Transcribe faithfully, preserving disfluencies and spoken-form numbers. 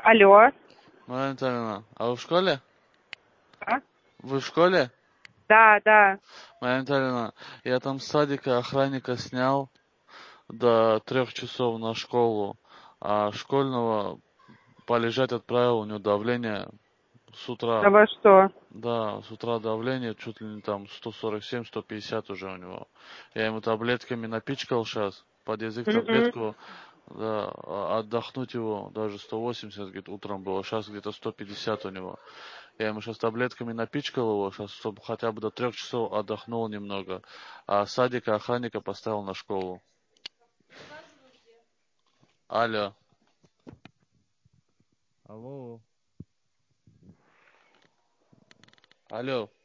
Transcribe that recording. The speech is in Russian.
Алло. Марина Витальевна, а вы в школе? А? Вы в школе? Да, да. Марина Витальевна, я там с садика охранника снял до трех часов на школу, а школьного полежать отправил, у него давление с Да утра. во что? Да, с утра давление чуть ли не там сто сорок семь сто пятьдесят уже у него. Я ему таблетками напичкал сейчас, под язык Мгм. таблетку, да, а- отдохнуть его, даже сто восемьдесят, говорит, утром было, сейчас где-то сто пятьдесят у него. Я ему сейчас таблетками напичкал его, сейчас, чтобы хотя бы до трех часов отдохнул немного. А садика охранника поставил на школу. Алло. Алло. Алло.